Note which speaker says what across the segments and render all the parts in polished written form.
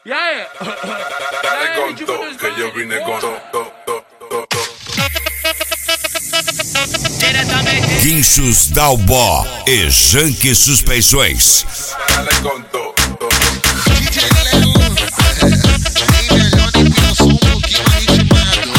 Speaker 1: E aí?
Speaker 2: Dale con todo, que yo vine con todo.
Speaker 3: Guinchos Dalbó e Janque Suspeições.
Speaker 2: Dale con todo.
Speaker 4: DJ Léo, nem melhor nem pior, só um pouquinho mais ritmado,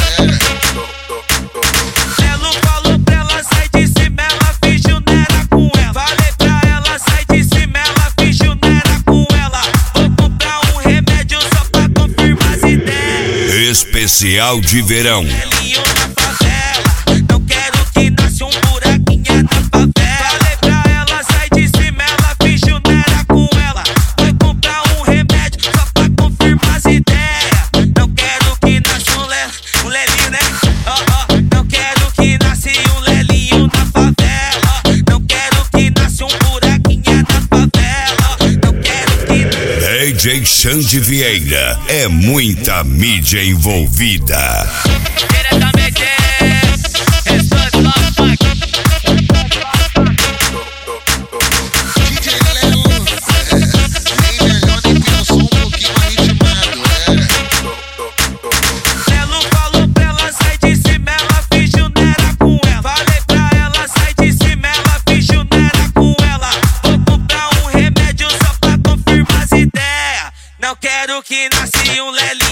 Speaker 5: Lelo falou pra ela sair de cima, ela fingiu não era com ela. Falei pra ela sair de cima, ela fingiu não era com ela. Vou comprar um remédio só pra confirmar as ideias.
Speaker 3: Especial de verão.
Speaker 5: Lelinho na favela, não quero que nasça um buraquinho na favela. Falei pra ela sair de cima, ela fingiu não era com ela. Vou comprar um remédio só pra confirmar as ideias. Não quero que nasça um lelinho, né? Não quero que nasça um lelinho na favela. Não quero que nasça um buraquinho na favela. Não quero que
Speaker 3: DJ Xande Vieira. É muita mídia envolvida.
Speaker 5: diretamente Responde Love Funk.
Speaker 4: DJ Léo, nem melhor nem pior, só um pouquinho mais ritmado,
Speaker 5: Lelo falou pra ela sair de cima, ela fingiu não era com ela. Falei pra ela sair de cima, ela fingiu não era com ela. Vou comprar um remédio só pra confirmar as ideias. Não quero que nasça um lelinho